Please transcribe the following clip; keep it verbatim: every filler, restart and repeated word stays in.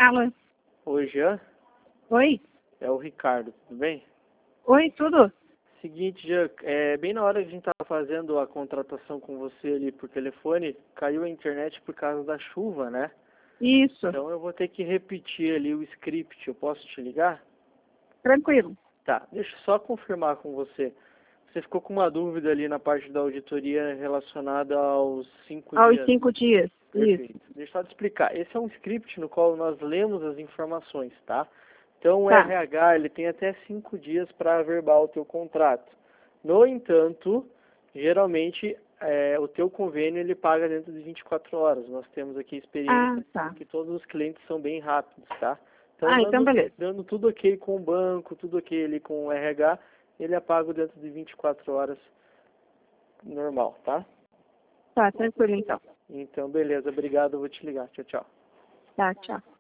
Alô? Oi, Jean. Oi? É o Ricardo, tudo bem? Oi, tudo? Seguinte, Jean, é, bem na hora que a gente estava fazendo a contratação com você ali por telefone, caiu a internet por causa da chuva, né? Isso. Então eu vou ter que repetir ali o script, eu posso te ligar? Tranquilo. Tá, deixa eu só confirmar com você. Você ficou com uma dúvida ali na parte da auditoria relacionada aos cinco Aos dias. cinco dias. Isso. Perfeito. Deixa eu só te explicar. Esse é um script no qual nós lemos as informações, tá? Então o Tá. R H ele tem até cinco dias para averbar o teu contrato. No entanto, geralmente é, o teu convênio ele paga dentro de vinte e quatro horas. Nós temos aqui Ah, experiência tá. que todos os clientes são bem rápidos, tá? Então Ah, então dando, beleza. dando tudo ok com o banco, tudo ok ali com o R H, ele é pago dentro de vinte e quatro horas normal, tá? Tá, tranquilo então. Então beleza, obrigado, eu vou te ligar. Tchau, tchau. Tá, tchau.